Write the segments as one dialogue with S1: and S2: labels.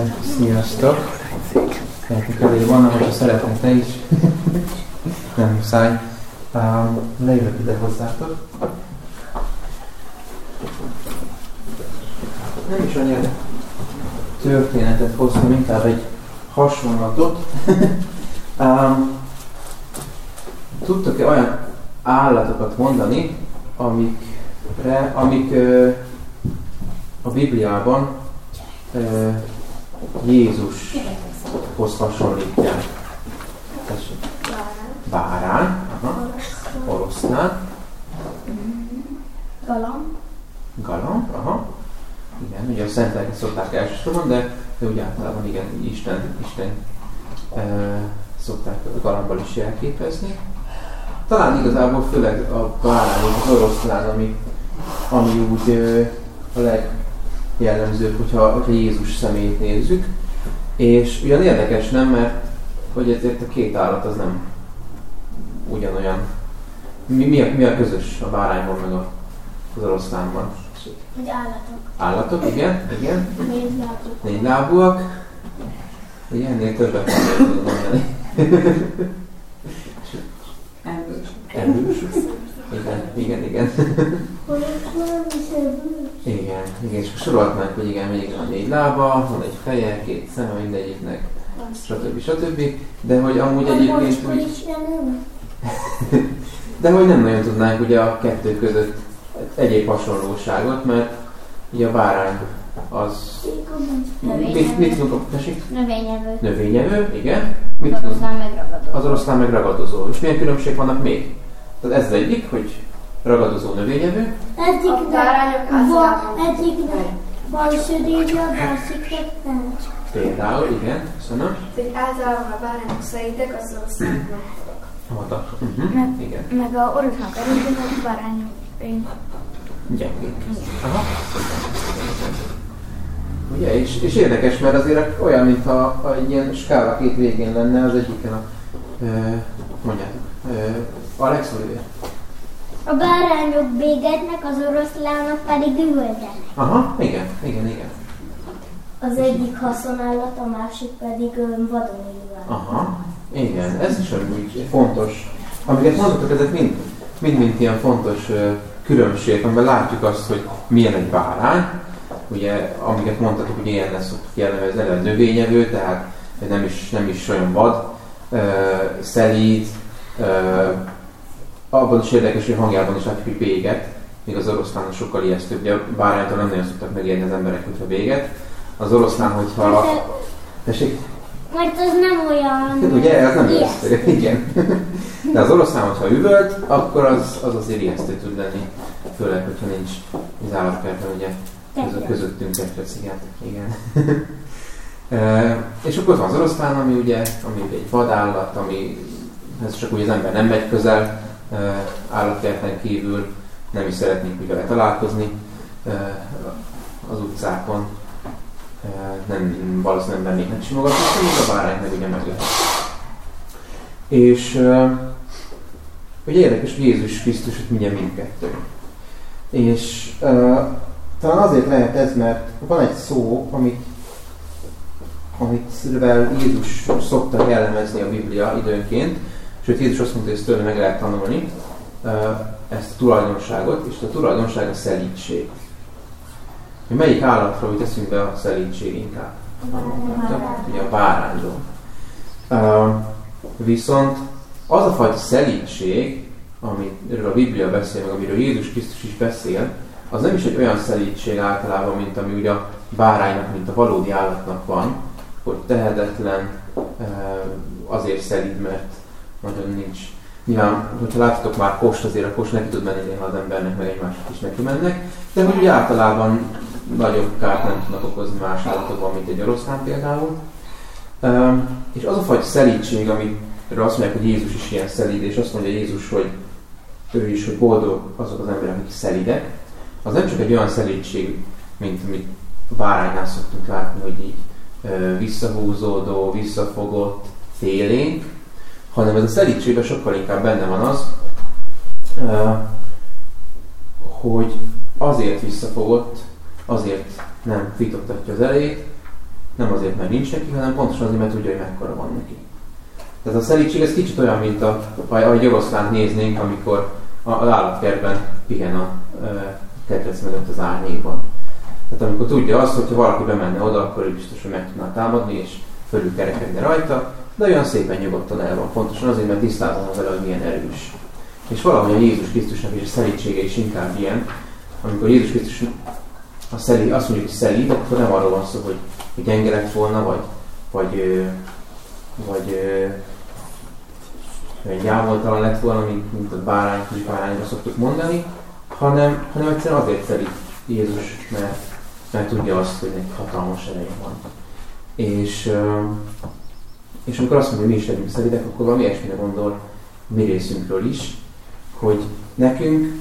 S1: Sziasztok! Nekünk elég van, hogyha szeretnél te is. Nem muszáj. Leülök ide hozzátok. Nem is annyira történetet hoztam, inkább egy hasonlatot. Tudtok-e olyan állatokat mondani, amik a Bibliában Jézushoz hasonlítják? Bárány. Oroszlán. Galamb. Igen, ugye a szentelket szokták elsősorban, de úgy általában igen, Isten szokták a galambbal is jelképezni. Talán igazából főleg a bárány, az oroszlán, ami úgy a legjellemzőbb, hogyha Jézus személyét nézzük. És ugyan érdekes, nem? Mert hogy ezért a két állat az nem ugyanolyan. Mi a közös a bárányban meg az oroszlánban?
S2: Hogy állatok.
S1: Állatok, igen.
S2: Négy
S1: lábúak. Ugye ennél többet nem tudom mondani. Erős. Igen. Igen, és sorolhatnánk, hogy igen, még van 4 lába, van egy feje, 2 szeme mindegyiknek, stb. De hogy amúgy egyébként úgy... De hogy nem nagyon tudnánk ugye a kettő között egyéb hasonlóságot, mert ugye a bárány az... Mit tudunk? Növényevő, igen. Az oroszlán meg ragadozó. És milyen különbség vannak még? Tehát ez az egyik, hogy ragadozó növényevő.
S2: Egyiknek van sörétje, a másiknek nem.
S1: Például, igen, köszönöm.
S2: Általában a bárányok szelídek, az oroszlánok
S1: Vadak. Igen.
S2: Meg a oroszlánok erősek, a bárányok
S1: gyengék. Aha. Ugye, és érdekes, mert azért olyan, mintha egy ilyen skála két végén lenne, az egyiken mondjátok, Alex Oliver.
S2: A bárányok bégetnek, az oroszlánok pedig üvöltenek.
S1: Aha, igen.
S2: Az egyik haszonállat, a másik pedig vadon élő állat.
S1: Aha, igen, ez is úgy fontos. Amiket mondhatok, ezek mind ilyen fontos különbség, amiben látjuk azt, hogy milyen egy bárány. Ugye, amiket mondhatok, hogy ilyen lesz jellemző, eleve növényevő, tehát nem is olyan vad, szelíd, abban is érdekes, hogy hangjában is látjuk, hogy béget, még az oroszlán sokkal ijesztőbb. Ugye a báránytól nem nagyon szoktak megérni az emberek, hogyha béget. Az oroszlán, hogyha... Tessék?
S2: Mert az nem olyan...
S1: Ugye, ez nem ijesztő. Igen. De az oroszlán, hogyha üvölt, akkor az azért ijesztő tud lenni. Főleg, hogyha nincs az állatkertben, ugye közöttünk egy igen. És akkor van az oroszlán, ami egy vadállat, ez csak úgy az ember nem megy közel állatkerten kívül, nem is szeretnék úgy vele találkozni az utcákon. Valószínűleg nem mennék simogatni, és a bárány meg ugye meglehet. És ugye érdekes, hogy Jézus Krisztus mindjárt mindkettő. És talán azért lehet ez, mert van egy szó, amivel Jézus szokta jellemezni a Biblia időnként, sőt Jézus azt mondta, hogy ezt tőle meg lehet tanulni, ezt a tulajdonságot, és a tulajdonság a szelídség. Melyik állatra úgy teszünk be a szelídség inkább? Ugye a bárányról. Viszont az a fajta szelídség, amiről a Biblia beszél, meg amiről Jézus Krisztus is beszél, az nem is egy olyan szelídség általában, mint ami ugye a báránynak, mint a valódi állatnak van, hogy tehetetlen, azért szelíd, mert nagyon nincs. Nyilván, hogyha láttatok már kost, azért a kost neki tud menni néha az embernek, meg egymásnak is neki mennek, de hogy általában nagyobb kárt nem tudnak okozni más állatokban, mint egy oroszlán például. És az a fajta szelídség, amiről azt mondják, hogy Jézus is ilyen szelíd, és azt mondja Jézus, hogy ő is, hogy boldog azok az emberek, akik szelídek, az nem csak egy olyan szelídség, mint amit a báránynál szoktunk látni, hogy így visszahúzódó, visszafogott, félénk, hanem ez a szelídségben sokkal inkább benne van az, hogy azért visszafogott, azért nem fitoktatja az elejét, Nem azért, mert nincs neki, hanem pontosan azért, mert tudja, hogy mekkora van neki. Tehát a szelídség ez kicsit olyan, mint ahogy oroszlánt néznénk, amikor az állatkertben pihen a ketrec mögött az árnyékban. Tehát amikor tudja azt, hogyha valaki bemenne oda, akkor ő biztos, hogy meg tudná támadni, és fölül kerekedne rajta, de olyan szépen nyugodtan el van. Pontosan azért, mert tisztázom vele, hogy milyen erős. És valahogy a Jézus Krisztusnak is a szelídsége is inkább ilyen. Amikor Jézus Krisztus azt mondjuk, hogy szelíd, akkor nem arról van szó, hogy gyenge lett volna, vagy gyávoltalan lett volna, mint a bárányra szoktuk mondani, hanem egyszerűen azért szelíd Jézus, mert tudja azt, hogy neki hatalmas ereje van. És amikor azt mondja, hogy mi is legyünk szelídek, akkor valami ilyesmire gondol mi részünkről is, hogy nekünk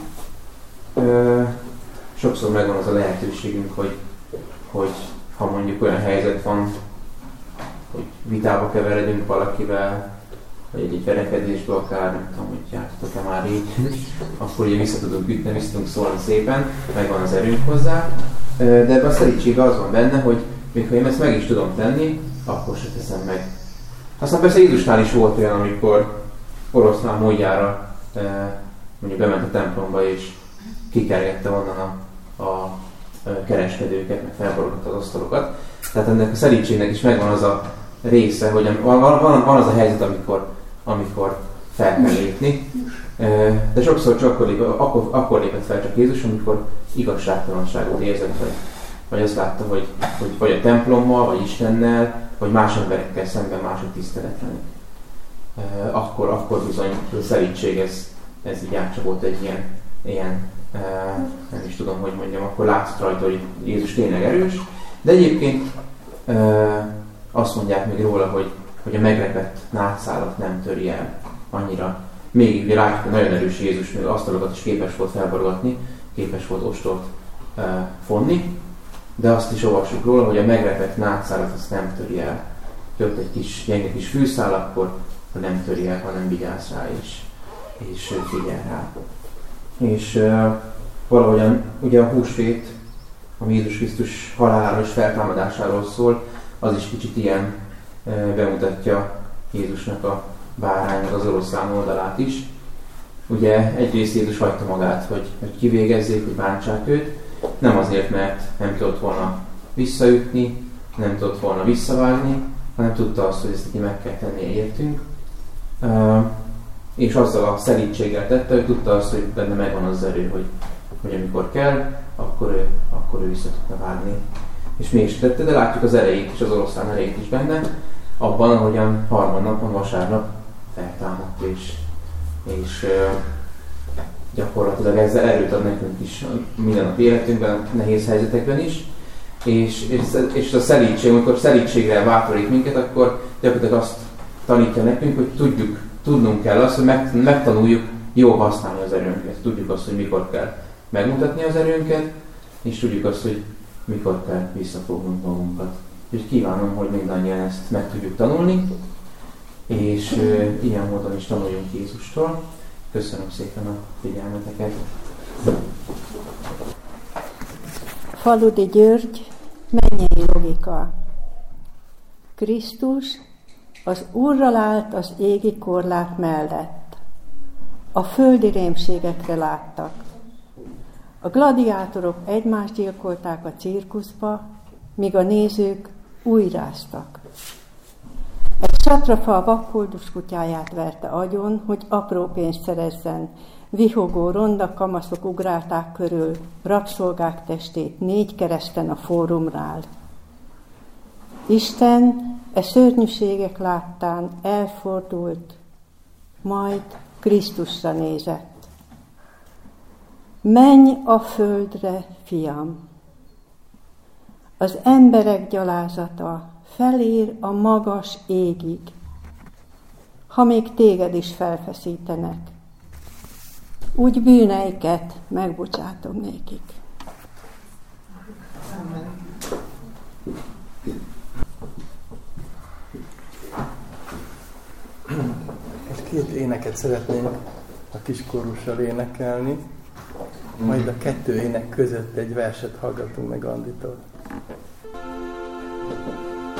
S1: sokszor megvan az a lehetőségünk, hogy ha mondjuk olyan helyzet van, hogy vitába keveredünk valakivel, vagy egy verekedésből akár, nem tudom, hogy jártatok-e már így, akkor ugye vissza tudunk ütni, vissza tudunk szólni szépen, megvan az erőnk hozzá, de ebben a szelídsége az van benne, hogy még ha én ezt meg is tudom tenni, akkor se teszem meg. Aztán persze Jézusnál is volt olyan, amikor oroszlán módjára mondjuk bement a templomba és kikergette onnan a kereskedőket, meg felborogta az asztalokat. Tehát ennek a szelídségnek is megvan az a része, hogy van az a helyzet, amikor fel kell lépni, de sokszor csak akkor lépett fel csak Jézus, amikor igazságtalanságot érzett, vagy azt látta, hogy vagy a templommal, vagy Istennel, vagy más emberekkel szemben mások tiszteletlenek. Akkor bizony a szelídség ez így átcsapott egy ilyen nem is tudom, hogy mondjam, akkor látszott rajta, hogy Jézus tényleg erős, de egyébként azt mondják még róla, hogy a megrepett nátszálat nem töri el annyira. Még látjuk, hogy nagyon erős Jézus, még asztalokat is képes volt felborgatni, képes volt ostort fonni, de azt is olvassuk róla, hogy a megrepett nátszálat azt nem töri el. Jött egy kis gyenge kis fűszál, akkor nem töri el, hanem vigyáz rá és figyel rá. És valahogyan ugye a húsvét, ami Jézus Krisztus haláláról és feltámadásáról szól, az is kicsit ilyen bemutatja Jézusnak a bárány, meg az oroszlán oldalát is. Ugye egyrészt Jézus hagyta magát, hogy kivégezzék, hogy bántsák őt, nem azért, mert nem tudott volna visszaütni, nem tudott volna visszavágni, hanem tudta azt, hogy ezt neki meg kell tennie értünk. És azzal a szelídséggel tette, hogy tudta azt, hogy benne megvan az erő, hogy amikor kell, akkor ő vissza tudna vágni. És mégis tette, de látjuk az erejét is, az oroszlán erejét is benne, abban, ahogyan harmadnapon, vasárnap feltámadt, és gyakorlatilag ezzel erőt ad nekünk is mindennapi életünkben, nehéz helyzetekben is. És a szelídség, amikor szelídségre bátorít minket, akkor gyakorlatilag azt tanítja nekünk, hogy tudnunk kell azt, hogy megtanuljuk jól használni az erőnket. Tudjuk azt, hogy mikor kell megmutatni az erőnket, és tudjuk azt, hogy mikor kell visszafognunk magunkat. Úgyhogy kívánom, hogy mindannyian ezt meg tudjuk tanulni, és ilyen módon is tanuljunk Jézustól. Köszönöm szépen a figyelmeteket!
S3: Faludi György, mennyei logika. Krisztus az Úrral állt az égi korlát mellett. A földi rémségekre láttak. A gladiátorok egymást gyilkolták a cirkuszba, míg a nézők újráztak. Egy satrafa a vakkoldus kutyáját verte agyon, hogy apró pénzt szerezzen. Vihogó, ronda kamaszok ugrálták körül, rabszolgák testét 4 kereszten a fórumrál. Isten szörnyűségek láttán elfordult, majd Krisztusra nézett. Menj a földre, fiam! Az emberek gyalázata felér a magas égig, ha még téged is felfeszítenek. Úgy bűneiket megbocsátom nékik.
S4: Most 2 éneket szeretnénk a kiskorussal énekelni, majd a 2 ének között egy verset hallgatunk meg Anditól.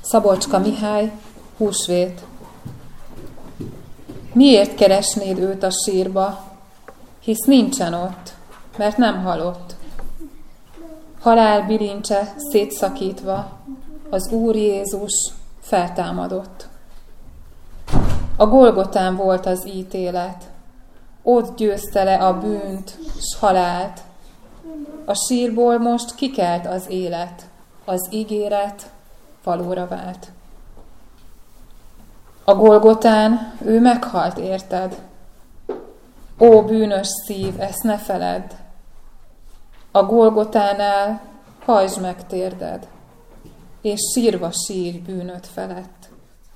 S5: Szabolcska Mihály, húsvét. Miért keresnéd őt a sírba, hisz nincsen ott, mert nem halott. Halál bilincse szétszakítva, az Úr Jézus feltámadott. A Golgotán volt az ítélet, ott győzte le a bűnt s halált. A sírból most kikelt az élet, az ígéret valóra vált. A Golgotán ő meghalt érted. Ó, bűnös szív, ezt ne feledd. A Golgotánál hajtsd meg térded, és sírva sírj bűnöd felett.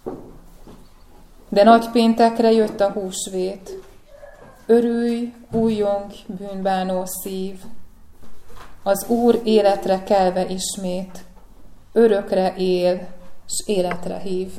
S5: De nagypéntekre jött a húsvét, örülj, újjong, bűnbánó szív, az Úr életre kelve ismét, örökre él, s életre hív.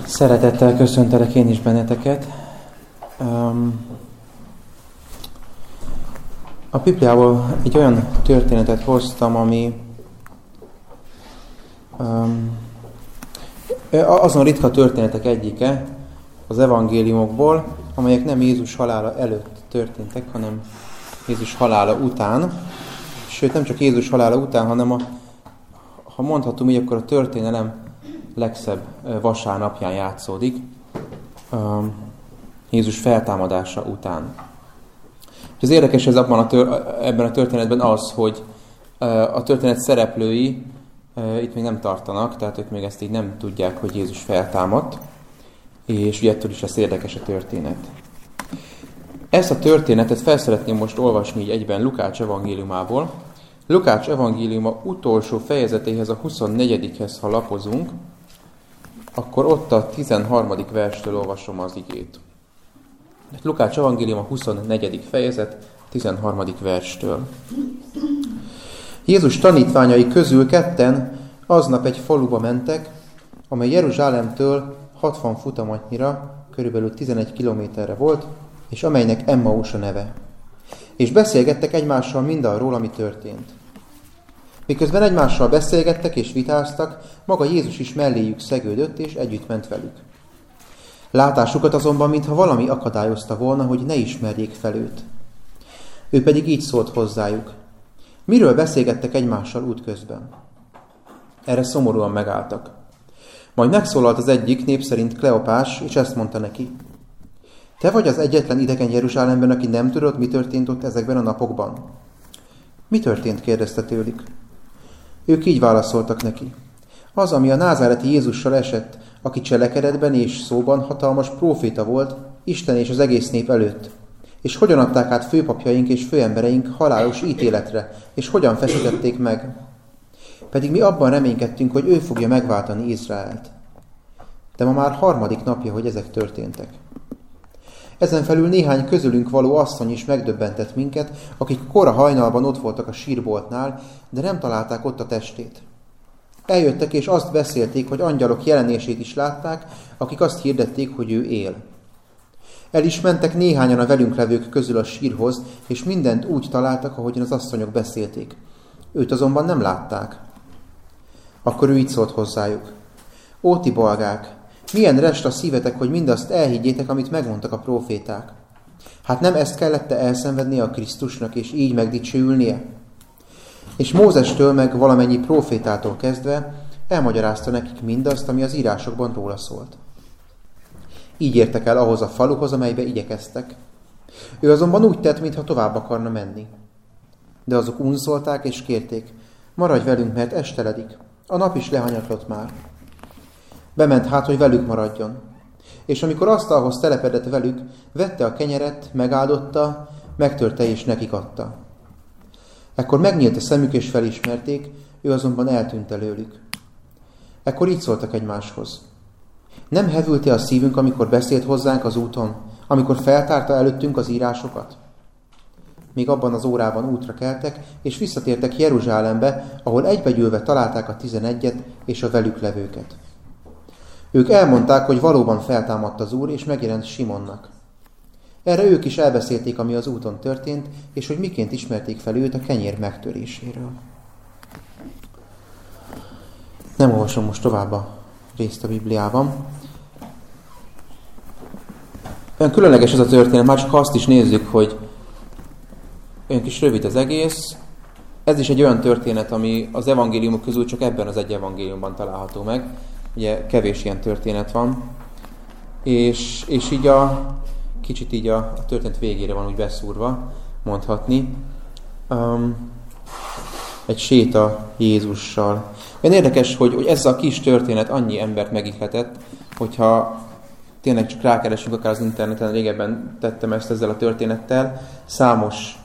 S1: Szeretettel köszöntelek én is benneteket. A Bibliából egy olyan történetet hoztam, ami azon ritka történetek egyike az evangéliumokból, amelyek nem Jézus halála előtt történtek, hanem Jézus halála után. Sőt, nem csak Jézus halála után, hanem ha mondhatom így, akkor a történelem legszebb vasárnapján játszódik, Jézus feltámadása után. Az érdekes ebben a történetben az, hogy a történet szereplői itt még nem tartanak, tehát ők még ezt így nem tudják, hogy Jézus feltámadt, és ugye ettől is lesz érdekes a történet. Ezt a történetet fel szeretném most olvasni így egyben Lukács evangéliumából. Lukács evangéliuma utolsó fejezetéhez, a 24-hez, ha lapozunk, akkor ott a 13. verstől olvasom az igét. Lukács evangéliuma 24. fejezet, 13. verstől. Jézus tanítványai közül ketten aznap egy faluba mentek, amely Jeruzsálemtől 60 futamanyira, körülbelül 11 kilométerre volt, és amelynek Emmaus a neve. És beszélgettek egymással mindarról, ami történt. Miközben egymással beszélgettek és vitáztak, maga Jézus is melléjük szegődött, és együtt ment velük. Látásukat azonban, mintha valami akadályozta volna, hogy ne ismerjék fel őt. Ő pedig így szólt hozzájuk. Miről beszélgettek egymással útközben? Erre szomorúan megálltak. Majd megszólalt az egyik, név szerint Kleopás, és ezt mondta neki. Te vagy az egyetlen idegen Jeruzsálemben, aki nem tudod, mi történt ott ezekben a napokban? Mi történt? Kérdezte tőlük. Ők így válaszoltak neki. Az, ami a názáreti Jézussal esett, aki cselekedetben és szóban hatalmas próféta volt, Isten és az egész nép előtt. És hogyan adták át főpapjaink és főembereink halálos ítéletre, és hogyan feszítették meg. Pedig mi abban reménykedtünk, hogy ő fogja megváltani Izraelt. De ma már 3. napja, hogy ezek történtek. Ezen felül néhány közülünk való asszony is megdöbbentett minket, akik kora hajnalban ott voltak a sírboltnál, de nem találták ott a testét. Eljöttek és azt beszélték, hogy angyalok jelenését is látták, akik azt hirdették, hogy ő él. El is mentek néhányan a velünk levők közül a sírhoz, és mindent úgy találtak, ahogyan az asszonyok beszélték. Őt azonban nem látták. Akkor ő így szólt hozzájuk. Ó, ti bolgák! Milyen rest a szívetek, hogy mindazt elhiggyétek, amit megmondtak a próféták. Hát nem ezt kellett elszenvednie a Krisztusnak, és így megdicsőülnie? És Mózestől meg valamennyi prófétától kezdve elmagyarázta nekik mindazt, ami az írásokban róla szólt. Így értek el ahhoz a faluhoz, amelybe igyekeztek. Ő azonban úgy tett, mintha tovább akarna menni. De azok unszolták és kérték, maradj velünk, mert esteledik. A nap is lehanyatlott már. Bement hát, hogy velük maradjon. És amikor asztalhoz telepedett velük, vette a kenyeret, megáldotta, megtörte és nekik adta. Ekkor megnyílt a szemük és felismerték, ő azonban eltűnt előlük. Ekkor így szóltak egymáshoz. Nem hevült-e a szívünk, amikor beszélt hozzánk az úton, amikor feltárta előttünk az írásokat? Még abban az órában útra keltek, és visszatértek Jeruzsálembe, ahol egybegyűlve találták a 11-et és a velük levőket. Ők elmondták, hogy valóban feltámadt az Úr, és megjelent Simonnak. Erre ők is elbeszélték, ami az úton történt, és hogy miként ismerték fel őt a kenyér megtöréséről. Nem olvasom most tovább a részt a Bibliában. Olyan különleges ez a történet, már csak azt is nézzük, hogy olyan kis rövid az egész. Ez is egy olyan történet, ami az evangéliumok közül csak ebben az egy evangéliumban található meg. Ugye kevés ilyen történet van. És így kicsit így a történet végére van úgy beszúrva, mondhatni. Egy séta Jézussal. Olyan érdekes, hogy ez a kis történet annyi embert megihletett, hogyha tényleg csak rákeresünk akár az interneten, régebben tettem ezt ezzel a történettel, számos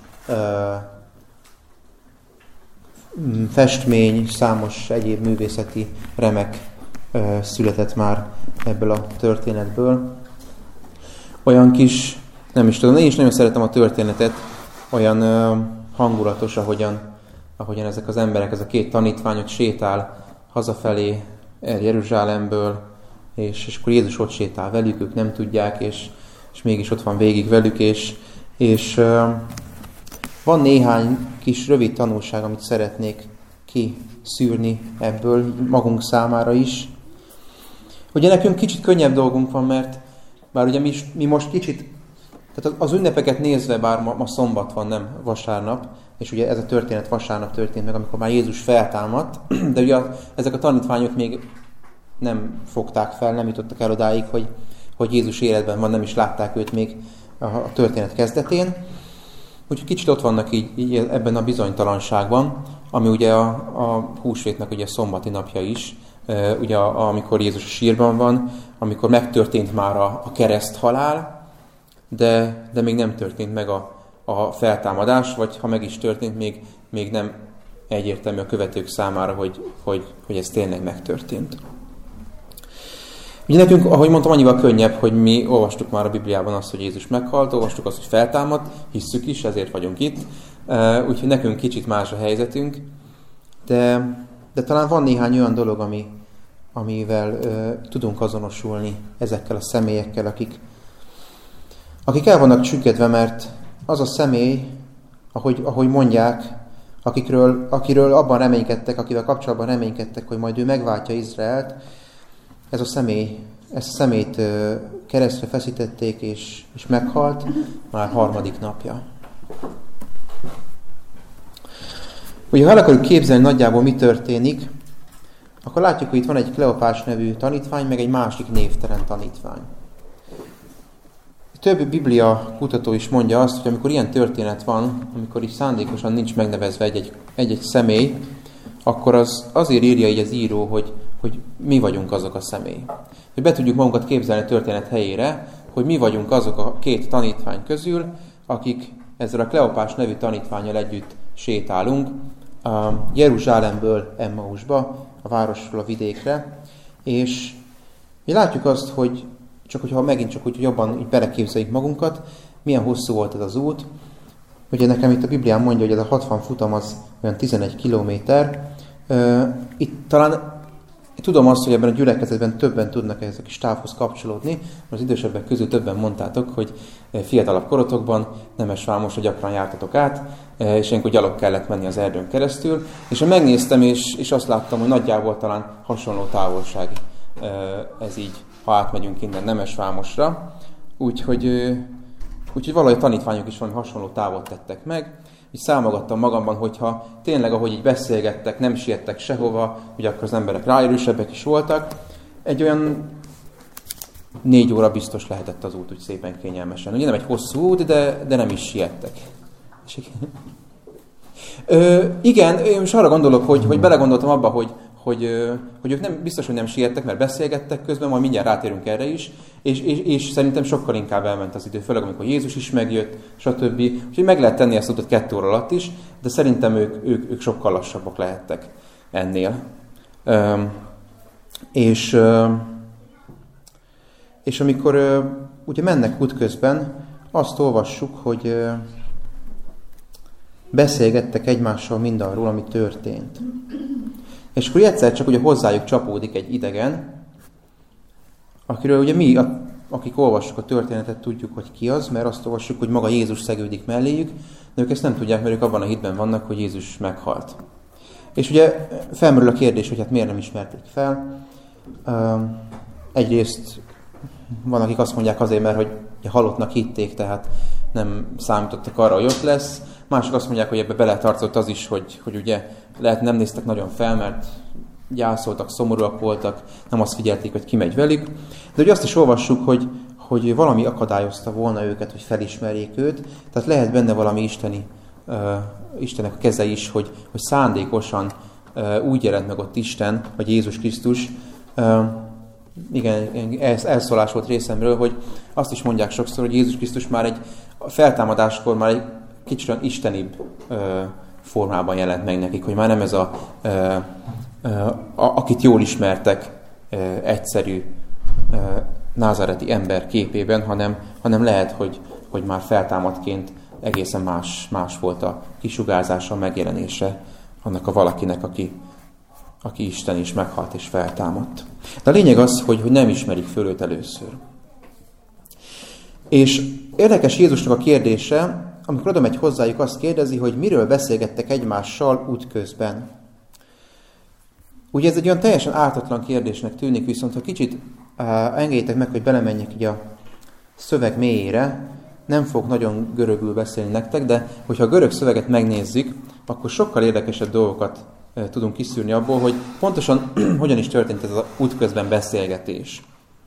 S1: festmény, számos egyéb művészeti remek született már ebből a történetből. Olyan kis, nem is tudom, én is nagyon szeretem a történetet, olyan hangulatos, ahogyan ezek az emberek, ez a két tanítvány, hogy sétál hazafelé Jeruzsálemből, és akkor Jézus ott sétál velük, ők nem tudják, és mégis ott van végig velük, és van néhány kis rövid tanulság, amit szeretnék kiszűrni ebből magunk számára is. Ugye nekünk kicsit könnyebb dolgunk van, mert bár ugye mi most kicsit, tehát az ünnepeket nézve, bár ma szombat van, nem vasárnap, és ugye ez a történet vasárnap történt meg, amikor már Jézus feltámadt, de ugye ezek a tanítványok még nem fogták fel, nem jutottak el odáig, hogy Jézus életben van, nem is látták őt még a történet kezdetén. Úgyhogy kicsit ott vannak így ebben a bizonytalanságban, ami ugye a húsvétnek ugye a szombati napja is, ugye amikor Jézus a sírban van, amikor megtörtént már a kereszt-halál, de még nem történt meg a feltámadás, vagy ha meg is történt, még nem egyértelmű a követők számára, hogy ez tényleg megtörtént. Ugye nekünk, ahogy mondtam, annyival könnyebb, hogy mi olvastuk már a Bibliában azt, hogy Jézus meghalt, olvastuk azt, hogy feltámadt, hisszük is, ezért vagyunk itt. Úgyhogy nekünk kicsit más a helyzetünk, de talán van néhány olyan dolog, amivel tudunk azonosulni ezekkel a személyekkel, akik el vannak csüggedve, mert az a személy, ahogy mondják, akiről abban reménykedtek, akivel kapcsolatban reménykedtek, hogy majd ő megváltja Izraelt, ezt a személyt keresztre feszítették, és meghalt már 3. napja. Ugye, ha el akarjuk képzelni nagyjából, mi történik, akkor látjuk, hogy itt van egy Kleopás nevű tanítvány, meg egy másik névtelen tanítvány. Több biblia kutató is mondja azt, hogy amikor ilyen történet van, amikor így szándékosan nincs megnevezve egy személy, akkor azért írja így az író, hogy mi vagyunk azok a személy. Hogy be tudjuk magunkat képzelni a történet helyére, hogy mi vagyunk azok a 2 tanítvány közül, akik ezzel a Kleopás nevű tanítvánnyal együtt sétálunk Jeruzsálemből Emmausba, a városról a vidékre, és mi látjuk azt, hogy megint csak úgy jobban így beleképzeljük magunkat, milyen hosszú volt ez az út. Ugye nekem itt a Biblián mondja, hogy ez a 60 futam az olyan 11 kilométer. Itt talán tudom azt, hogy ebben a gyülekezetben többen tudnak ehhez a kis távhoz kapcsolódni, mert az idősebbek közül többen mondtátok, hogy fiatalabb korotokban Nemesvámosra gyakran jártatok át, és ilyenkor gyalog kellett menni az erdőn keresztül, és én megnéztem, és azt láttam, hogy nagyjából talán hasonló távolság ez így, ha átmegyünk innen Nemesvámosra. Úgyhogy valahogy tanítványok is valami hasonló távot tettek meg. Így számolgattam magamban, hogyha tényleg, ahogy így beszélgettek, nem siettek sehova, ugye akkor az emberek ráérősebbek is voltak, egy olyan 4 óra biztos lehetett az út, úgy szépen kényelmesen. Ugye nem egy hosszú út, de nem is siettek. Igen, én most arra gondolok, hogy belegondoltam abba, hogy ők nem, biztos, hogy nem siettek, mert beszélgettek közben, majd mindjárt rátérünk erre is, és szerintem sokkal inkább elment az idő, főleg amikor Jézus is megjött, stb. Úgyhogy meg lehet tenni ezt utat 2 óra alatt is, de szerintem ők sokkal lassabbak lehettek ennél. És amikor ugye mennek útközben, azt olvassuk, hogy beszélgettek egymással mindarról, ami történt. És akkor egyszer csak ugye hozzájuk csapódik egy idegen, akiről ugye mi, akik olvassuk a történetet, tudjuk, hogy ki az, mert azt olvassuk, hogy maga Jézus szegődik melléjük, de ők ezt nem tudják, mert ők abban a hitben vannak, hogy Jézus meghalt. És ugye felmerül a kérdés, hogy hát miért nem ismerték fel. Egyrészt van, akik azt mondják azért, mert hogy halottnak hitték, tehát nem számítottak arra, hogy ott lesz. Mások azt mondják, hogy ebbe beletartozott az is, hogy ugye lehet nem néztek nagyon fel, mert gyászoltak, szomorúak voltak, nem azt figyelték, hogy ki megy velük. De ugye azt is olvassuk, hogy valami akadályozta volna őket, hogy felismerjék őt, tehát lehet benne valami Istennek a keze is, hogy szándékosan úgy jelent meg ott Isten, vagy Jézus Krisztus. Igen, elszólás volt részemről, hogy azt is mondják sokszor, hogy Jézus Krisztus már a feltámadáskor már egy kicsit olyan istenibb formában jelent meg nekik, hogy már nem ez akit jól ismertek, egyszerű názáreti ember képében, hanem lehet, hogy már feltámadtként egészen más volt a kisugárzása, a megjelenése annak a valakinek, aki Isten is meghalt és feltámadt. De a lényeg az, hogy nem ismerik föl őt először. És érdekes Jézusnak a kérdése, amikor oda megy hozzájuk, azt kérdezi, hogy miről beszélgettek egymással útközben. Ugye ez egy olyan teljesen ártatlan kérdésnek tűnik, viszont ha kicsit engedjétek meg, hogy belemenjek így a szöveg mélyére, nem fog nagyon görögül beszélni nektek, de hogyha a görög szöveget megnézzük, akkor sokkal érdekesebb dolgokat tudunk kiszűrni abból, hogy pontosan hogyan is történt ez az útközben beszélgetés.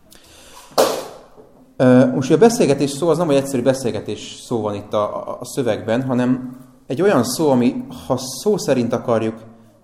S1: Most a beszélgetés szó az nem egy egyszerű beszélgetés szó van itt a szövegben, hanem egy olyan szó, ami, ha szó szerint akarjuk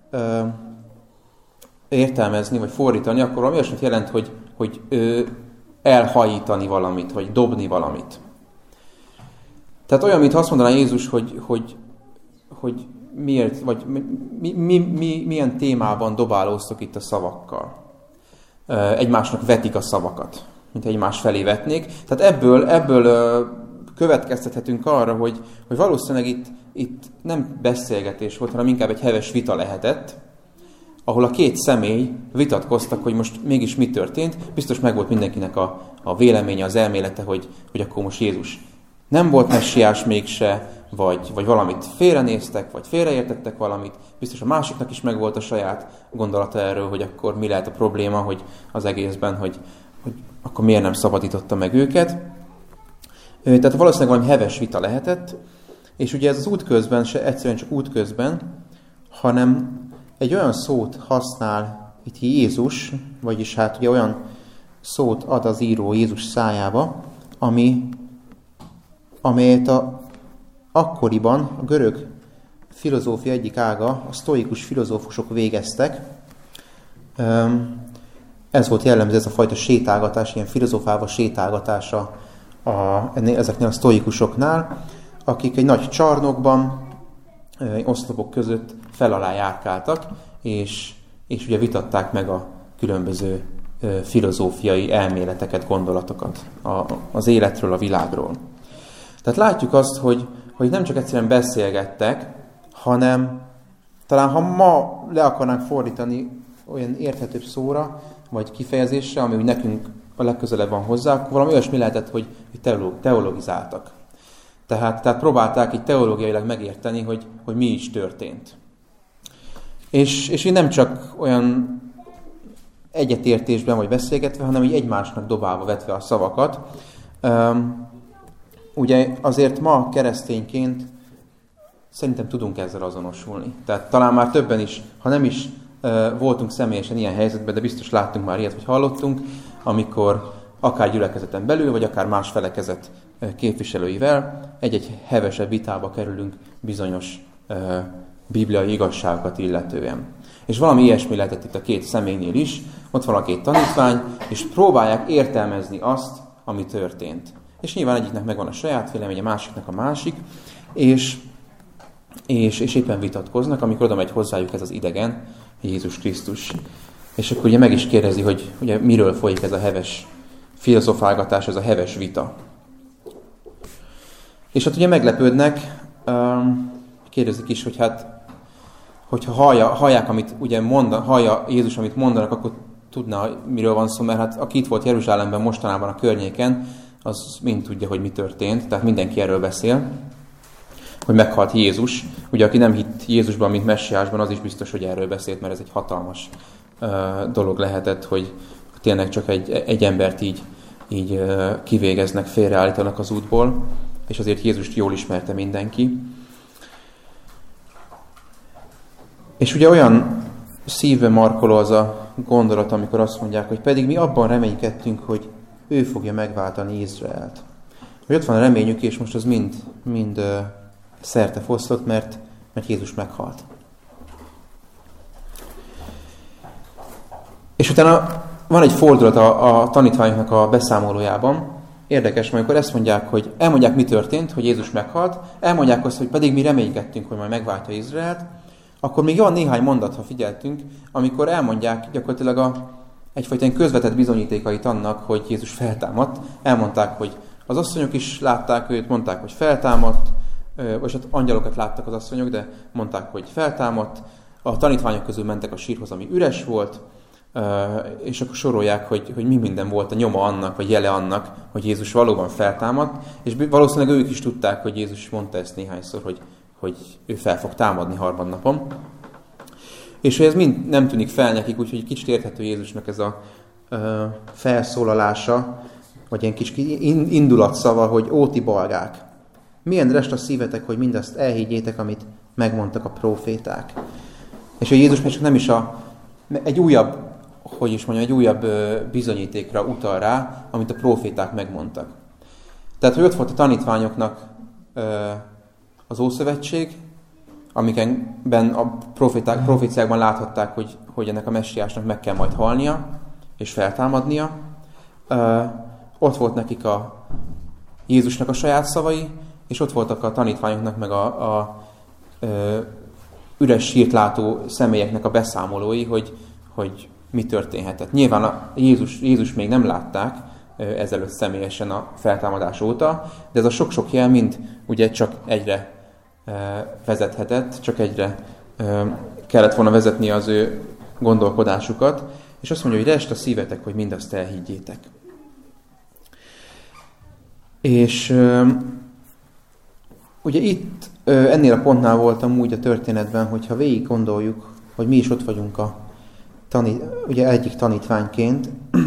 S1: értelmezni, vagy fordítani, akkor valami olyasmit jelent, hogy elhajítani valamit, vagy dobni valamit. Tehát olyan, mintha azt mondaná Jézus, hogy miért, vagy milyen témában dobálóztok itt a szavakkal. Egymásnak vetik a szavakat, mint egymás felé vetnék. Tehát ebből következtethetünk arra, hogy valószínűleg itt nem beszélgetés volt, hanem inkább egy heves vita lehetett, ahol a két személy vitatkoztak, hogy most mégis mi történt. Biztos megvolt mindenkinek a véleménye, az elmélete, hogy akkor most Jézus nem volt messiás mégse, vagy valamit félrenéztek, vagy félreértettek valamit. Biztos a másiknak is megvolt a saját gondolata erről, hogy akkor mi lehet a probléma, hogy az egészben, hogy akkor miért nem szabadította meg őket. Tehát valószínűleg valami heves vita lehetett, és ugye ez az útközben se egyszerűen csak útközben, hanem egy olyan szót használ itt Jézus, vagyis hát ugye olyan szót ad az író Jézus szájába, amelyet akkoriban a görög filozófia egyik ága, a sztoikus filozófusok végeztek. Ez volt jellemző, ez a fajta sétálgatás, ilyen filozofálva sétálgatása ezeknél a sztoikusoknál, akik egy nagy csarnokban, oszlopok között fel alá járkáltak, és ugye vitatták meg a különböző filozófiai elméleteket, gondolatokat az életről, a világról. Tehát látjuk azt, hogy nem csak egyszerűen beszélgettek, hanem talán ha ma le akarnánk fordítani olyan érthetőbb szóra, vagy kifejezésre, ami úgy nekünk a legközelebb van hozzá, akkor valami olyasmi lehetett, hogy teologizáltak. Tehát próbálták így teológiailag megérteni, hogy mi is történt. És így nem csak olyan egyetértésben vagy beszélgetve, hanem így egymásnak dobálva vetve a szavakat. Ugye azért ma keresztényként szerintem tudunk ezzel azonosulni. Tehát talán már többen is, ha nem is voltunk személyesen ilyen helyzetben, de biztos láttunk már ilyet, vagy hallottunk, amikor akár gyülekezeten belül, vagy akár más felekezet képviselőivel egy hevesebb vitába kerülünk bizonyos bibliai igazságokat illetően. És valami ilyesmi lehetett itt a két személynél is, ott van a két tanítvány, és próbálják értelmezni azt, ami történt. És nyilván egyiknek megvan a saját véleménye, másiknak a másik, és éppen vitatkoznak, amikor oda megy hozzájuk ez az idegen, Jézus Krisztus. És akkor ugye meg is kérdezi, hogy ugye miről folyik ez a heves filozofálgatás, ez a heves vita. És hát ugye meglepődnek, kérdezik is, hogy hát, hogyha hallják, amit ugye hallja Jézus, amit mondanak, akkor tudna, miről van szó, mert hát aki itt volt Jeruzsálemben mostanában a környéken, az mind tudja, hogy mi történt, tehát mindenki erről beszél, hogy meghalt Jézus. Ugye aki nem hitt Jézusban, mint messiásban, az is biztos, hogy erről beszélt, mert ez egy hatalmas dolog lehetett, hogy tényleg csak egy embert így kivégeznek, félreállítanak az útból, és azért Jézust jól ismerte mindenki. És ugye olyan szívbe markoló az a gondolat, amikor azt mondják, hogy pedig mi abban reménykedtünk, hogy ő fogja megváltani Izraelt. Hogy ott van a reményük, és most az mind szerte foszlott, mert Jézus meghalt. És utána van egy fordulat a tanítványoknak a beszámolójában. Érdekes, amikor ezt mondják, hogy elmondják, mi történt, hogy Jézus meghalt, elmondják azt, hogy pedig mi reménykedtünk, hogy majd megváltja Izraelt, akkor még van néhány mondat, ha figyeltünk, amikor elmondják gyakorlatilag egyfajta közvetett bizonyítékait annak, hogy Jézus feltámadt. Elmondták, hogy az asszonyok is látták őt, mondták, hogy feltámadt, vagy hát angyalokat láttak az asszonyok, de mondták, hogy feltámadt. A tanítványok közül mentek a sírhoz, ami üres volt, és akkor sorolják, hogy mi minden volt a nyoma annak, vagy jele annak, hogy Jézus valóban feltámadt, és valószínűleg ők is tudták, hogy Jézus mondta ezt néhányszor, hogy ő fel fog támadni harmadnapon. És hogy ez mind nem tűnik fel nekik, úgyhogy kicsit érthető Jézusnak ez a felszólalása, vagy ilyen kis indulatszava, hogy ó, ti balgák, milyen rest a szívetek, hogy mindazt elhiggyétek, amit megmondtak a próféták. És hogy Jézus még csak nem is egy újabb bizonyítékra utal rá, amit a próféták megmondtak. Tehát, hogy ott volt a tanítványoknak az Ószövetség, amikben a proféciákban láthatták, hogy ennek a messiásnak meg kell majd halnia, és feltámadnia. Ott volt nekik a Jézusnak a saját szavai, és ott voltak a tanítványoknak, meg a üres sírt látó személyeknek a beszámolói, hogy mi történhetett. Nyilván Jézus még nem látták ezelőtt személyesen a feltámadás óta, de ez a sok-sok jel mind ugye csak egyre vezethetett, csak egyre kellett volna vezetni az ő gondolkodásukat, és azt mondja, hogy rest a szívetek, hogy mindazt elhiggyétek. És ugye itt ennél a pontnál voltam úgy a történetben, hogyha végig gondoljuk, hogy mi is ott vagyunk ugye egyik tanítványként,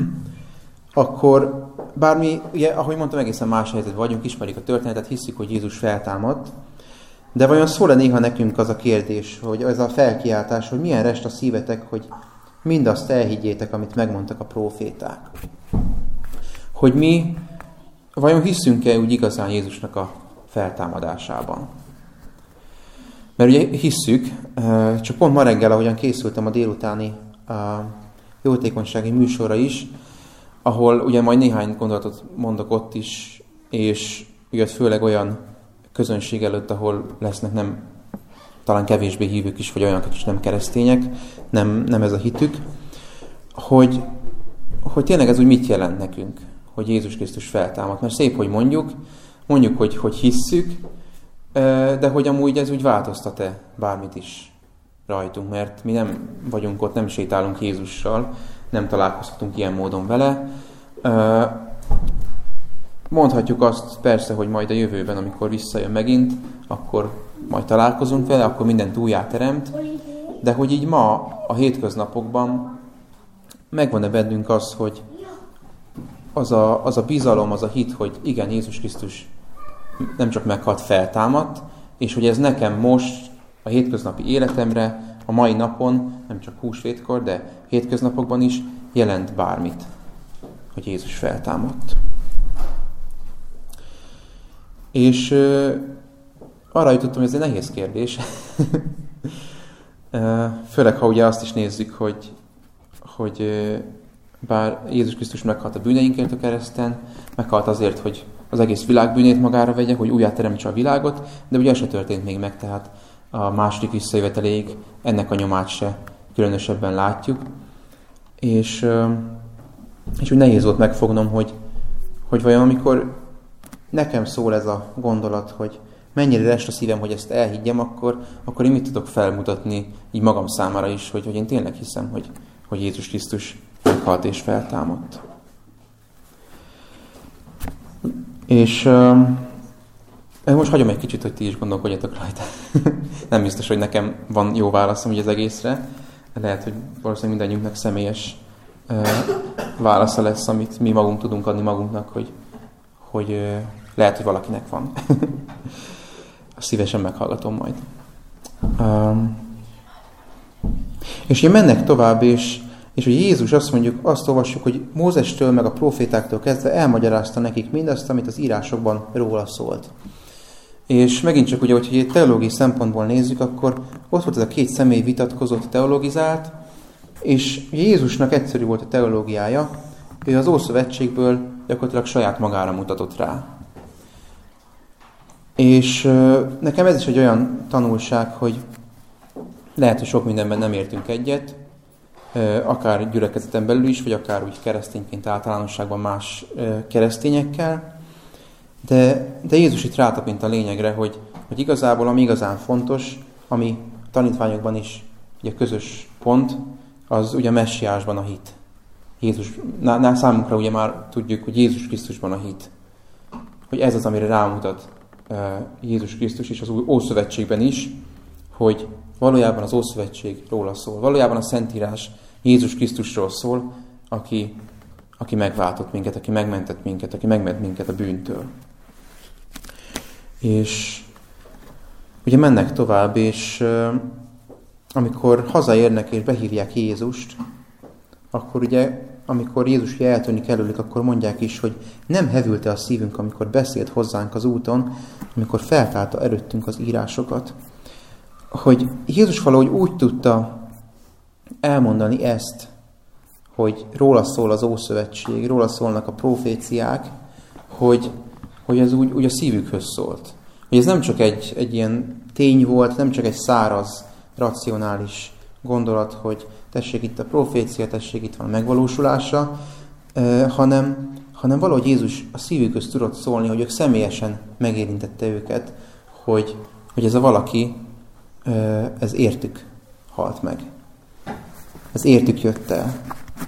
S1: akkor bármi, ugye, ahogy mondtam, egészen más helyzetben vagyunk, ismerjük a történetet, hiszük, hogy Jézus feltámadt, de vajon szól-e néha nekünk az a kérdés, hogy ez a felkiáltás, hogy milyen rest a szívetek, hogy mindazt elhiggyétek, amit megmondtak a próféták. Hogy mi vajon hiszünk-e úgy igazán Jézusnak a feltámadásában? Mert ugye hisszük, csak pont ma reggel, ahogyan készültem a délutáni jótékonysági műsorra is, ahol ugye majd néhány gondolatot mondok ott is, és jött főleg olyan közönség előtt, ahol lesznek talán kevésbé hívők is, vagy olyanok is nem keresztények, nem ez a hitük, hogy tényleg ez úgy mit jelent nekünk, hogy Jézus Krisztus feltámadt. Mert szép, hogy mondjuk, hogy hisszük, de hogy amúgy ez úgy változtat-e bármit is rajtunk, mert mi nem vagyunk ott, nem sétálunk Jézussal, nem találkozhatunk ilyen módon vele. Mondhatjuk azt persze, hogy majd a jövőben, amikor visszajön megint, akkor majd találkozunk vele, akkor mindent újjáteremt, de hogy így ma, a hétköznapokban megvan-e bennünk az, hogy az a bizalom, az a hit, hogy igen, Jézus Krisztus nem csak meghalt, feltámadt, és hogy ez nekem most a hétköznapi életemre, a mai napon, nem csak húsvétkor, de hétköznapokban is jelent bármit, hogy Jézus feltámadt. És arra jutottam, hogy ez egy nehéz kérdés. Főleg, ha ugye azt is nézzük, hogy bár Jézus Krisztus meghalt a bűneinkért a kereszten, meghalt azért, hogy az egész világ bűnét magára vegye, hogy újjáteremtse a világot, de ugye ez se történt még meg, tehát a második visszajöveteléig ennek a nyomát se különösebben látjuk. És úgy nehéz volt megfognom, hogy vajon amikor nekem szól ez a gondolat, hogy mennyire rest a szívem, hogy ezt elhiggyem, akkor én mit tudok felmutatni így magam számára is, hogy én tényleg hiszem, hogy Jézus Krisztus meghalt és feltámadt. És most hagyom egy kicsit, hogy ti is gondolkodjatok rajta. Nem biztos, hogy nekem van jó válaszom ugye az egészre. Lehet, hogy valószínűleg mindannyiunknak személyes válasza lesz, amit mi magunk tudunk adni magunknak, hogy lehet, hogy valakinek van. Azt szívesen meghallgatom majd. És én mennek tovább, és hogy Jézus azt olvassuk, hogy Mózestől meg a profétáktól kezdve elmagyarázta nekik mindazt, amit az írásokban róla szólt. És megint csak ugye, hogyha egy teológiai szempontból nézzük, akkor ott volt ez a két személy vitatkozott, teologizált, és Jézusnak egyszerű volt a teológiája, ő az Ószövetségből gyakorlatilag saját magára mutatott rá. És nekem ez is egy olyan tanulság, hogy lehet, hogy sok mindenben nem értünk egyet, akár gyülekezeten belül is, vagy akár úgy keresztényként általánosságban más keresztényekkel, de Jézus itt rátapint a lényegre, hogy igazából ami igazán fontos, ami tanítványokban is ugye közös pont, az ugye a messiásban a hit. Számunkra ugye már tudjuk, hogy Jézus Krisztusban a hit. Hogy ez az, amire rámutat Jézus Krisztus és az új Ószövetségben is, hogy valójában az Ószövetség róla szól. Valójában a Szentírás Jézus Krisztusról szól, aki megváltott minket, aki megmentett minket, aki megment minket a bűntől. És ugye mennek tovább, és amikor hazaérnek és behívják Jézust, akkor ugye, amikor Jézus eltűnik előlük, akkor mondják is, hogy nem hevült-e a szívünk, amikor beszélt hozzánk az úton, amikor feltárta előttünk az írásokat. Hogy Jézus valahogy úgy tudta elmondani ezt, hogy róla szól az Ószövetség, róla szólnak a proféciák, hogy ez úgy a szívükhöz szólt. Hogy ez nem csak egy ilyen tény volt, nem csak egy száraz, racionális gondolat, hogy tessék itt a profécia, tessék itt van a megvalósulása, hanem valahogy Jézus a szívükhöz tudott szólni, hogy ők személyesen megérintette őket, hogy ez a valaki, ez értük halt meg. Ez értük jött el.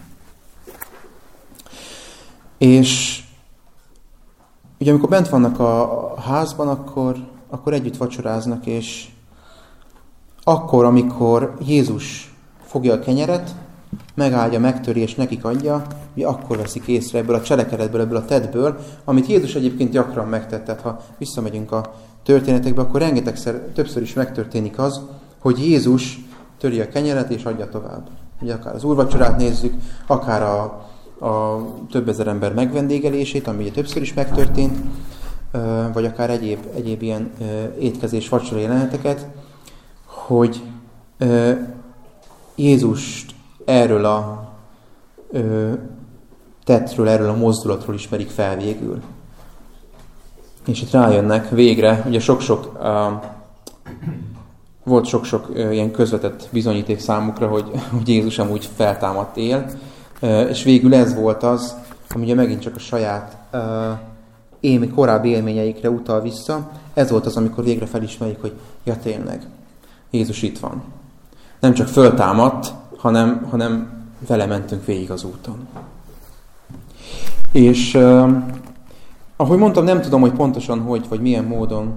S1: És ugye amikor bent vannak a házban, akkor együtt vacsoráznak, és akkor, amikor Jézus fogja a kenyeret, megáldja, megtöri és nekik adja, ugye akkor veszik észre ebből a cselekedetből, ebből a tettből, amit Jézus egyébként gyakran megtett. Tehát ha visszamegyünk a történetekbe, akkor többször is megtörténik az, hogy Jézus töri a kenyeret és adja tovább. Ugye akár az úrvacsorát nézzük, akár a több ezer ember megvendégelését, ami ugye többször is megtörtént, vagy akár egyéb ilyen étkezés, vacsora jeleneteket, hogy Jézust erről a tettről, erről a mozdulatról ismerik fel végül. És itt rájönnek végre, ugye volt sok-sok ilyen közvetett bizonyíték számukra, hogy Jézus amúgy feltámadt él, és végül ez volt az, ami ugye megint csak a saját korábbi élményeikre utal vissza. Ez volt az, amikor végre felismerik, hogy ja tényleg, Jézus itt van. Nem csak föltámadt, hanem vele mentünk végig az úton. És ahogy mondtam, nem tudom, hogy pontosan hogy, vagy milyen módon,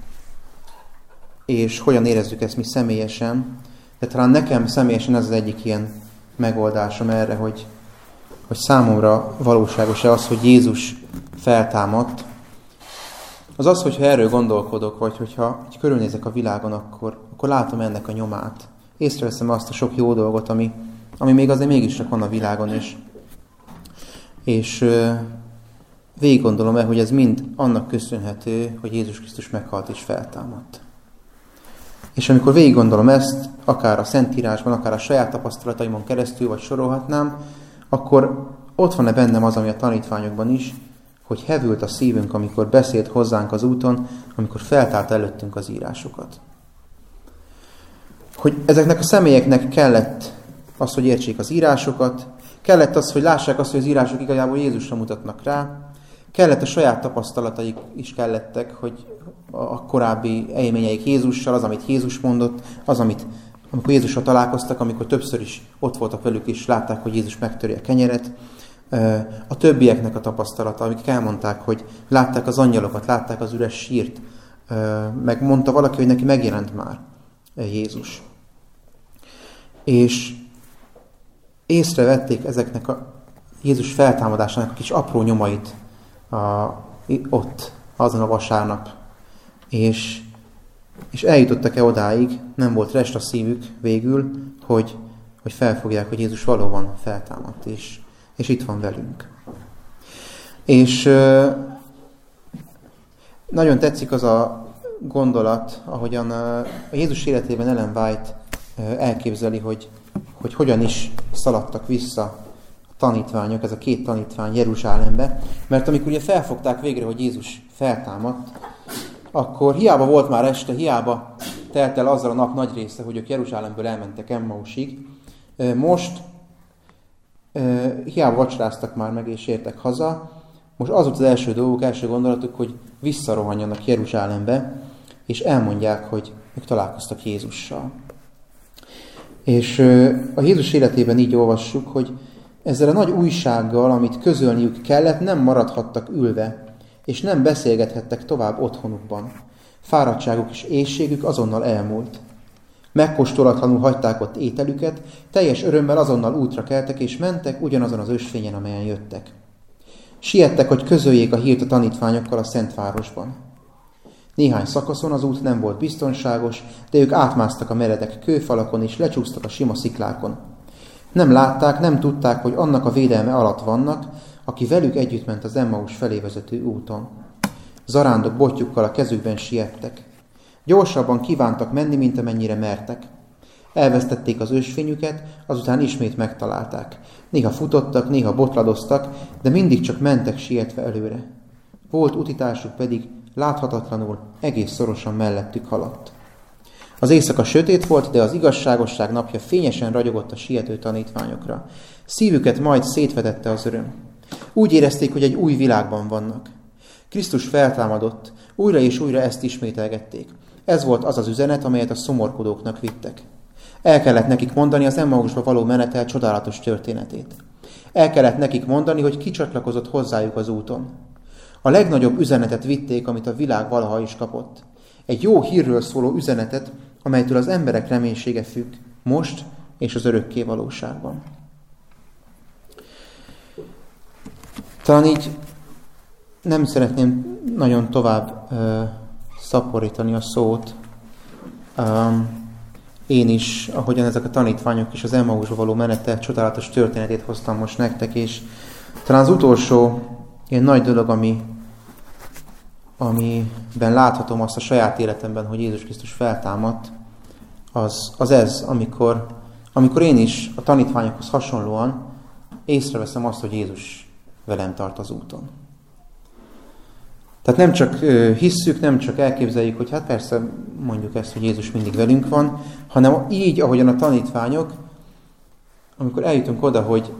S1: és hogyan érezzük ezt mi személyesen, de talán nekem személyesen ez az egyik ilyen megoldásom erre, hogy számomra valóságos-e az, hogy Jézus feltámadt. Az, hogyha erről gondolkodok, vagy hogyha körülnézek a világon, akkor látom ennek a nyomát. Észreveszem azt a sok jó dolgot, ami még azért mégis csak van a világon is. És végig gondolom hogy ez mind annak köszönhető, hogy Jézus Krisztus meghalt és feltámadt. És amikor végig gondolom ezt, akár a Szentírásban, akár a saját tapasztalataimon keresztül, vagy sorolhatnám, akkor ott van-e bennem az, ami a tanítványokban is, hogy hevült a szívünk, amikor beszélt hozzánk az úton, amikor feltárta előttünk az írásokat. Hogy ezeknek a személyeknek kellett az, hogy értsék az írásokat, kellett az, hogy lássák azt, hogy az írások igazából Jézusra mutatnak rá, kellett a saját tapasztalataik is kellettek, hogy a korábbi élményeik Jézussal, az, amit Jézus mondott, az, amikor Jézussal találkoztak, amikor többször is ott voltak velük, és látták, hogy Jézus megtöri a kenyeret. A többieknek a tapasztalata, amik elmondták, hogy látták az angyalokat, látták az üres sírt, meg mondta valaki, hogy neki megjelent már Jézus. És észrevették ezeknek a Jézus feltámadásának a kis apró nyomait ott, azon a vasárnap. És eljutottak-e odáig, nem volt rest a szívük végül, hogy felfogják, hogy Jézus valóban feltámadt, és itt van velünk. És nagyon tetszik az a gondolat, ahogyan a Jézus életében Ellen White elképzeli, hogy hogyan is szaladtak vissza a tanítványok, ez a két tanítvány Jeruzsálembe, mert amikor ugye felfogták végre, hogy Jézus feltámadt, akkor hiába volt már este, hiába telt el azzal a nap nagy része, hogy ők Jeruzsálemből elmentek Emmausig, most hiába vacsoráztak már meg és értek haza, most az volt az első dolguk, első gondolatuk, hogy visszarohanjanak Jeruzsálembe, és elmondják, hogy ők találkoztak Jézussal.
S6: És a Jézus életében így olvassuk, hogy ezzel a nagy újsággal, amit közölniük kellett, nem maradhattak ülve, és nem beszélgethettek tovább otthonukban. Fáradtságuk és éhségük azonnal elmúlt. Megkóstolatlanul hagyták ott ételüket, teljes örömmel azonnal útra keltek, és mentek ugyanazon az ösvényen, amelyen jöttek. Siettek, hogy közöljék a hírt a tanítványokkal a Szentvárosban. Néhány szakaszon az út nem volt biztonságos, de ők átmásztak a meredek kőfalakon, és lecsúsztak a sima sziklákon. Nem látták, nem tudták, hogy annak a védelme alatt vannak, aki velük együtt ment az Emmaus felé vezető úton. Zarándok botjukkal a kezükben siettek. Gyorsabban kívántak menni, mint amennyire mertek. Elvesztették az ösvényüket, azután ismét megtalálták. Néha futottak, néha botladoztak, de mindig csak mentek sietve előre. Volt utitársuk pedig láthatatlanul egész szorosan mellettük haladt. Az éjszaka sötét volt, de az igazságosság napja fényesen ragyogott a siető tanítványokra. Szívüket majd szétvetette az öröm. Úgy érezték, hogy egy új világban vannak. Krisztus feltámadott, újra és újra ezt ismételgették. Ez volt az az üzenet, amelyet a szomorkodóknak vittek. El kellett nekik mondani az Emmausba való menetel csodálatos történetét. El kellett nekik mondani, hogy ki csatlakozott hozzájuk az úton. A legnagyobb üzenetet vitték, amit a világ valaha is kapott. Egy jó hírről szóló üzenetet, amelytől az emberek reménysége függ, most és az örökké valóságban. Talán így nem szeretném nagyon tovább szaporítani a szót. Én is, ahogyan ezek a tanítványok is az Emmausba való menettel csodálatos történetét hoztam most nektek, és talán az utolsó ilyen nagy dolog, amiben láthatom azt a saját életemben, hogy Jézus Krisztus feltámadt, az ez, amikor én is a tanítványokhoz hasonlóan észreveszem azt, hogy Jézus velem tart az úton. Tehát nem csak hisszük, nem csak elképzeljük, hogy hát persze mondjuk ezt, hogy Jézus mindig velünk van, hanem így, ahogyan a tanítványok, amikor eljutunk oda, hogy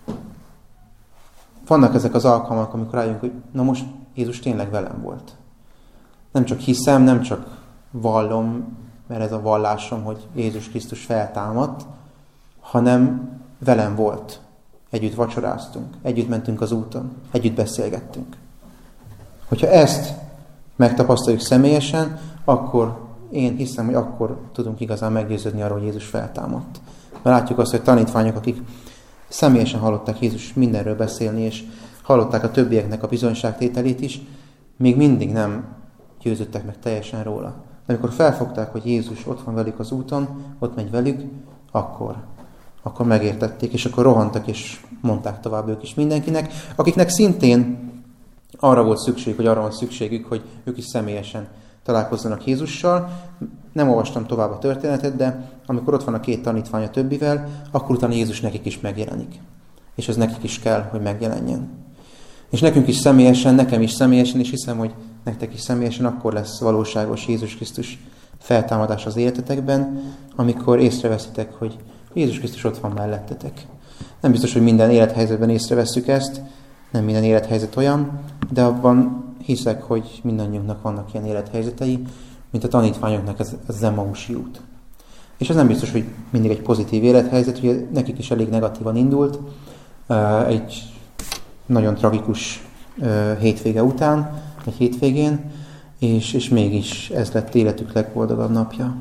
S6: vannak ezek az alkalmak, amikor rájönk, hogy na most Jézus tényleg velem volt. Nem csak hiszem, nem csak vallom, mert ez a vallásom, hogy Jézus Krisztus feltámadt, hanem velem volt. Együtt vacsoráztunk, együtt mentünk az úton, együtt beszélgettünk. Hogyha ezt megtapasztaljuk személyesen, akkor én hiszem, hogy akkor tudunk igazán meggyőződni arról, hogy Jézus feltámadt. Mert látjuk azt, hogy tanítványok, akik személyesen hallották Jézus mindenről beszélni, és hallották a többieknek a bizonyságtételét is, még mindig nem győződtek meg teljesen róla. De amikor felfogták, hogy Jézus ott van velük az úton, ott megy velük, akkor megértették, és akkor rohantak, és mondták tovább ők is mindenkinek, akiknek szintén arra volt szükség, hogy arra van szükségük, hogy ők is személyesen találkozzanak Jézussal. Nem olvastam tovább a történetet, de amikor ott van a két tanítvány a többivel, akkor utána Jézus nekik is megjelenik. És ez nekik is kell, hogy megjelenjen. És nekünk is személyesen, nekem is személyesen, és hiszem, hogy nektek is személyesen akkor lesz valóságos Jézus Krisztus feltámadás az életetekben, amikor észreveszitek, hogy Jézus Krisztus ott van mellettetek. Nem biztos, hogy minden élethelyzetben észrevesszük ezt, nem minden élethelyzet olyan, de abban hiszek, hogy mindannyiunknak vannak ilyen élethelyzetei, mint a tanítványoknak ez az Emmausi út. És ez nem biztos, hogy mindig egy pozitív élethelyzet, hogy nekik is elég negatívan indult, egy nagyon tragikus hétvége után, egy hétvégén, és mégis ez lett életük legboldogabb napja.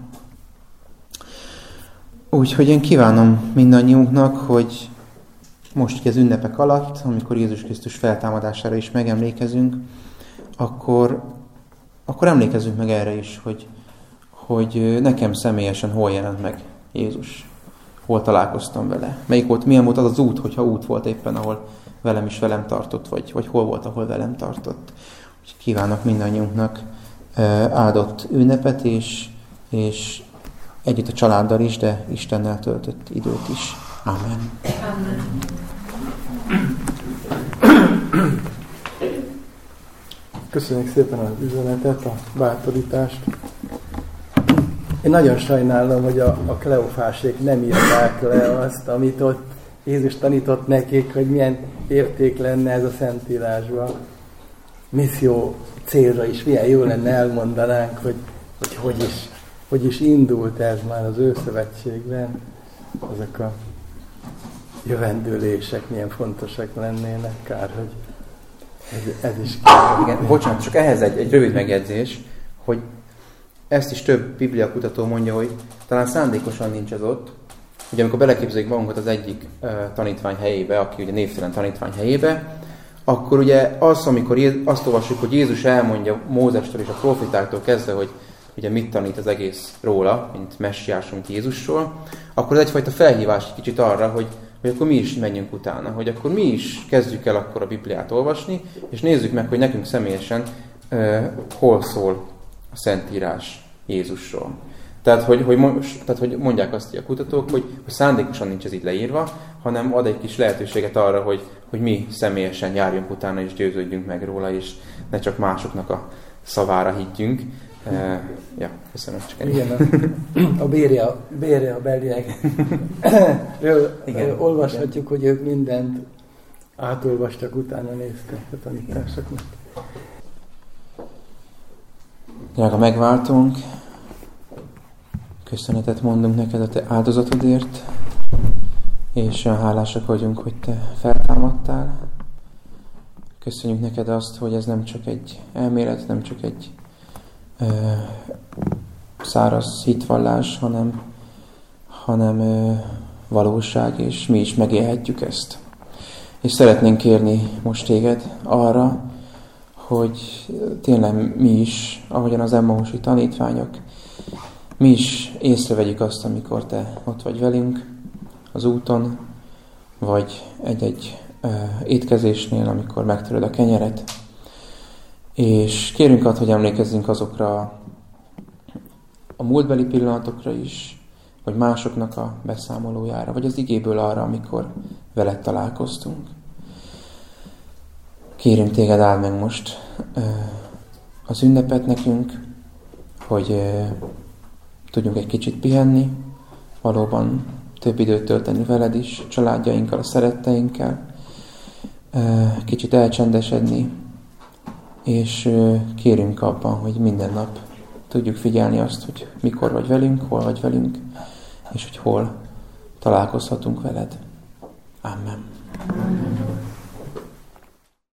S6: Úgyhogy én kívánom mindannyiunknak, hogy most az ünnepek alatt, amikor Jézus Krisztus feltámadására is megemlékezünk, akkor emlékezzünk meg erre is, hogy nekem személyesen hol jelent meg Jézus. Hol találkoztam vele. Milyen volt az az út, hogyha út volt éppen, ahol velem tartott, vagy hol volt, ahol velem tartott. Úgyhogy kívánok mindannyiunknak áldott ünnepet, és együtt a családdal is, de Istennel töltött időt is. Amen.
S5: Amen.
S4: Köszönjük szépen az üzenetet, a bátorítást. Én nagyon sajnálom, hogy a Kleofásék nem írták le azt, amit ott Jézus tanított nekik, hogy milyen érték lenne ez a Szentírásban. Misszió célra is milyen jó lenne elmondanánk, hogy is indult ez már az Őszövetségben. ezek a jövendőlések milyen fontosak lennének, kár, hogy ez is kell.
S6: Igen, bocsánat, csak ehhez egy rövid megjegyzés, hogy ezt is több bibliakutató mondja, hogy talán szándékosan nincs ez ott. Ugye amikor beleképzeljük magunkat az egyik tanítvány helyébe, aki ugye névtelen tanítvány helyébe, akkor ugye az, amikor azt olvassuk, hogy Jézus elmondja Mózestől és a profitáktól kezdve, hogy ugye mit tanít az egész róla, mint messiásunk Jézusról, akkor ez egyfajta felhívás egy kicsit arra, hogy akkor mi is menjünk utána, hogy akkor mi is kezdjük el akkor a Bibliát olvasni, és nézzük meg, hogy nekünk személyesen hol szól a Szentírás Jézusról. Tehát, hogy mondják azt a kutatók, hogy szándékosan nincs ez így leírva, hanem ad egy kis lehetőséget arra, hogy mi személyesen járjunk utána, és győződjünk meg róla, és ne csak másoknak a szavára higgyünk. Ja, köszönöm, csak ennyi.
S4: Igen, a Bérea beliekről olvashatjuk, hogy ők mindent átolvastak, utána néztek a tanításoknak.
S6: Drága megváltónk, köszönetet mondunk neked a te áldozatodért, és olyan hálásak vagyunk, hogy te feltámadtál. Köszönjük neked azt, hogy ez nem csak egy elmélet, nem csak egy száraz hitvallás, hanem valóság, és mi is megélhetjük ezt. És szeretnénk kérni most téged arra, hogy tényleg mi is, ahogyan az Emmausi tanítványok, mi is észrevegyük azt, amikor te ott vagy velünk az úton, vagy egy étkezésnél, amikor megtöröd a kenyeret. És kérünk azt, hogy emlékezzünk azokra a múltbeli pillanatokra is, vagy másoknak a beszámolójára, vagy az igéből arra, amikor veled találkoztunk. Kérünk téged, áld meg most az ünnepet nekünk, hogy tudjunk egy kicsit pihenni, valóban több időt tölteni veled is, családjainkkal, a szeretteinkkel, kicsit elcsendesedni, és kérünk abban, hogy minden nap tudjuk figyelni azt, hogy mikor vagy velünk, hol vagy velünk, és hogy hol találkozhatunk veled. Amen.